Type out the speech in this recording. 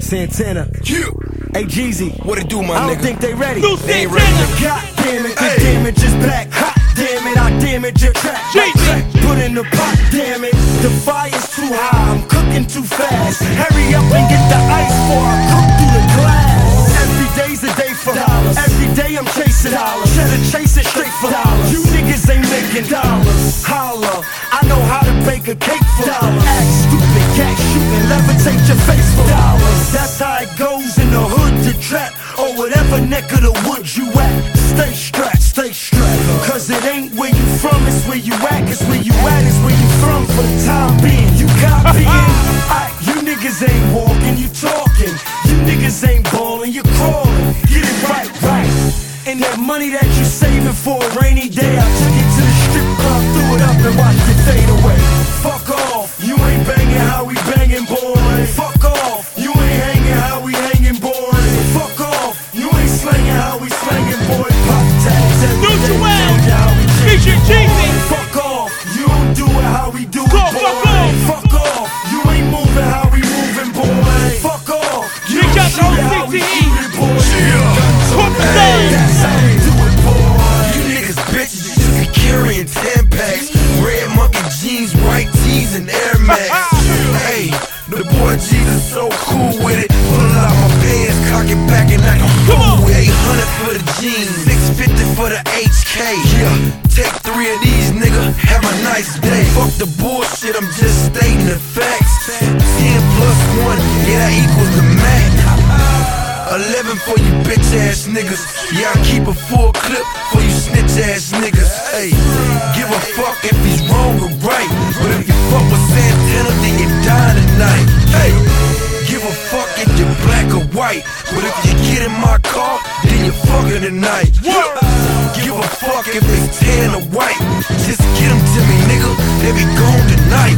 Santana. Hey Jeezy, what it do, my nigga? I don't think they ready. They ain't ready. God damn it, the damage is back. Hot damn it, I damage your track. Put in the pot, damn it. The fire's too high, I'm cooking too fast. Hurry up and get the ice before I cook through the glass. Every day's a day for dollars. Every day I'm chasing dollars. Cheddar chasing straight for dollars. You niggas ain't making dollars. Holla, I know how to bake a cake for dollars. Act stupid, cat shooting, levitate your face for dollars. That's how it goes in the hood to trap, or whatever neck of the woods you at. Stay strapped, stay strapped. Cause it ain't where you from, it's where you at. Cause where you at is where you from for the time being. You copying, you niggas ain't walking, you talking. You niggas ain't ballin', you crawling. Get it right, right. And that money that you saving for a rainy day, I took it to the strip club, threw it up and watched it fade away. Fuck off, you ain't banging how we banging, boy. Fuck off, you ain't hanging how we hanging, boy. Fuck off, you ain't slanging how we slanging, boy. Pop tags every day, change how we change. Fuck off, you don't do it how we do it, boy. Fuck off, you ain't moving how we moving, boy. Fuck off, you don't shoot it how we shoot it, boy. That's how we do it, boy. You niggas bitches, you just be carrying 10 packs. Red monkey jeans, white tees, and Air Max. Hey, the boy Jesus so cool with it. Pull out my pants, cock it back, and I can fool with 800 for the jeans, 650 for the HK. Yeah, take 3 of these, nigga, have a nice day. Fuck the bullshit, I'm just stating the facts. 10 plus 1, yeah, that equals the max. 11 for you bitch ass niggas. Yeah, I keep a full clip for you snitch ass niggas. Hey, give a fuck if he's wrong or right. But if you fuck with Santana, then you die tonight. Hey, give a fuck if you're black or white. But if you get in my car, then you're fucking tonight. Give a fuck if it's tan or white. Just get them to me, nigga. They be gone tonight.